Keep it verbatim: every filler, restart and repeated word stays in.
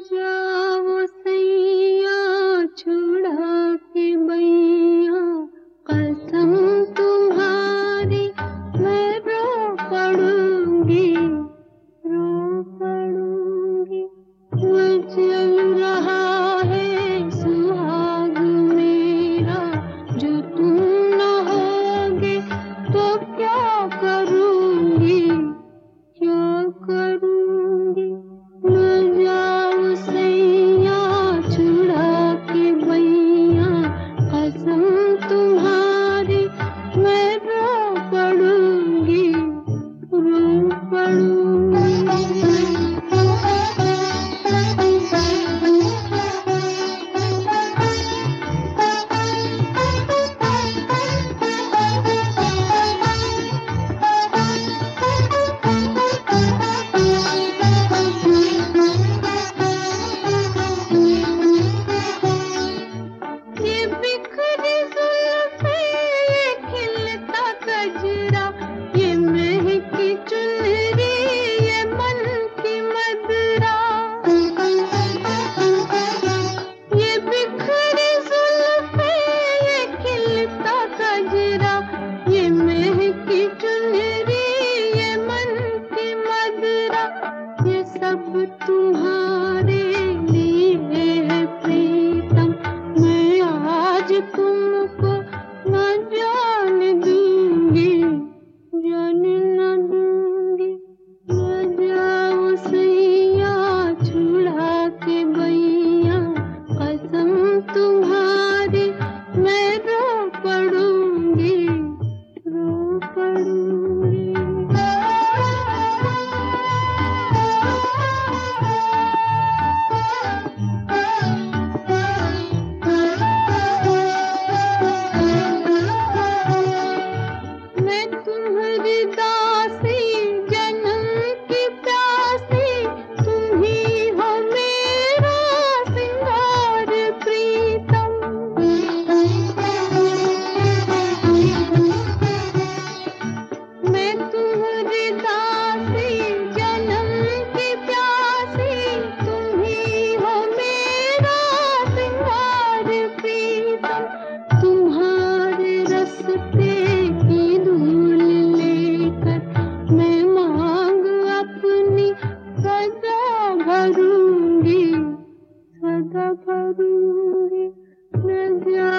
जाओ सैया छुड़ा के बैया, कसम तुम्हारी मैं रो पड़ूंगी, रो पड़ूंगी। चल रहा है सुहाग मेरा, जो तुम न होगे तो क्या करूंगी, क्या करूंगी। न जाओ सैया छुड़ा के बैया, कसम तुम्हारी मैं रो पड़ूंगी, रो पड़ूंगी। ये बिखरी जुल्फे, ये खिलता गजरा, ये महकी चुनरी, ये मन की मदरा। ये बिखरी जुल्फे, ये खिलता गजरा, ये महकी चुनरी, ये मन की मदरा। ये सब तुम्हारे लिए है प्रीतम, मैं आज तुमको न जान दूंगी, जान न दूंगी। न जाओ सैया छुड़ा के बैया, कसम तुम्हारी मैं रो पड़ूंगी, रो पड़ूंगी। मैं तुम्हारी दासी, जन्म की प्यासी, तुम ही हो मेरा सिंगार प्रीतम। मैं तुम्हारी दासी, जन्म की प्यासी, तुम ही हो मेरा सिंगार प्रीतम। तुम्हारे रस्ते की धूल लेकर मैं मांग अपनी सदा भरूंगी, सदा भरूंगी। न जा